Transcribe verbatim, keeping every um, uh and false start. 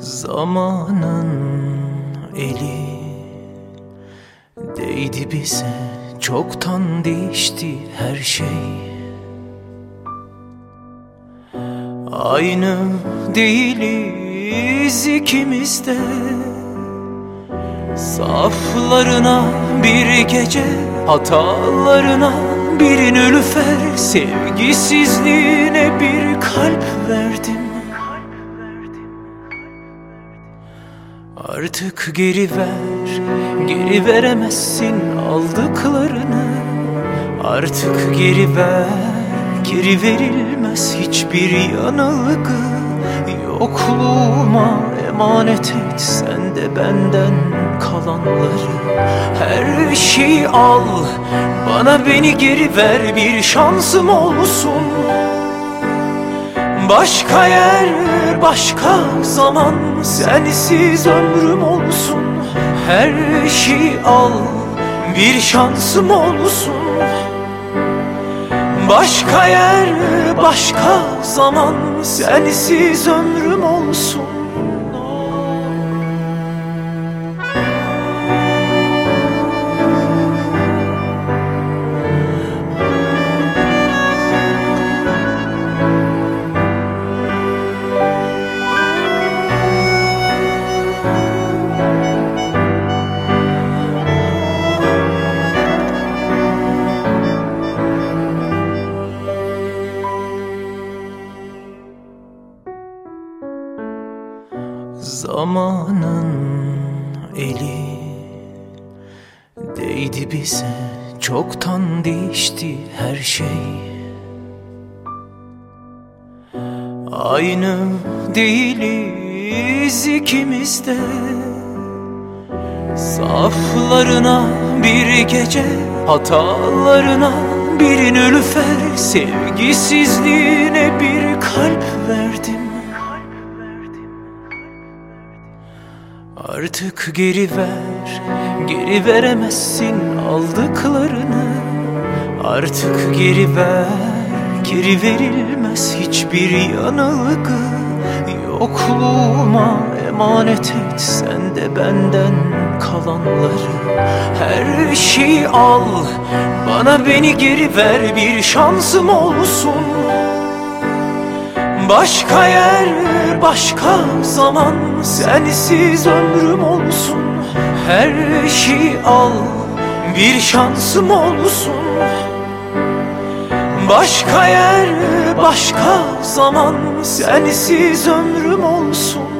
Zamanın eli değdi bize, çoktan değişti her şey. Aynı değiliz ikimiz de. Saflarına bir gece, hatalarına bir nülüfer, sevgisizliğine bir kalp verdim. Artık geri ver, geri veremezsin aldıklarını. Artık geri ver, geri verilmez hiçbir yanılgı. Yokluğuma emanet et sen de benden kalanları. Her şeyi al, bana beni geri ver, bir şansım olsun. Başka yer, başka zaman, sensiz ömrüm olsun. Her şeyi al, bir şansım olsun. Başka yer, başka zaman, sensiz ömrüm olsun. Zamanın eli değdi bize, çoktan değişti her şey. Aynı değiliz ikimiz de. Saflarına bir gece, hatalarına bir nülüfer, sevgisizliğine bir kalp verdim. Artık geri ver, geri veremezsin aldıklarını. Artık geri ver, geri verilmez hiçbir yanılgı. Yokluğuma emanet et sen de benden kalanları. Her şeyi al, bana beni geri ver, bir şansım olsun. Başka yer, başka zaman, sensiz ömrüm olsun. Her şeyi al, bir şansım olsun. Başka yer, başka zaman, sensiz ömrüm olsun.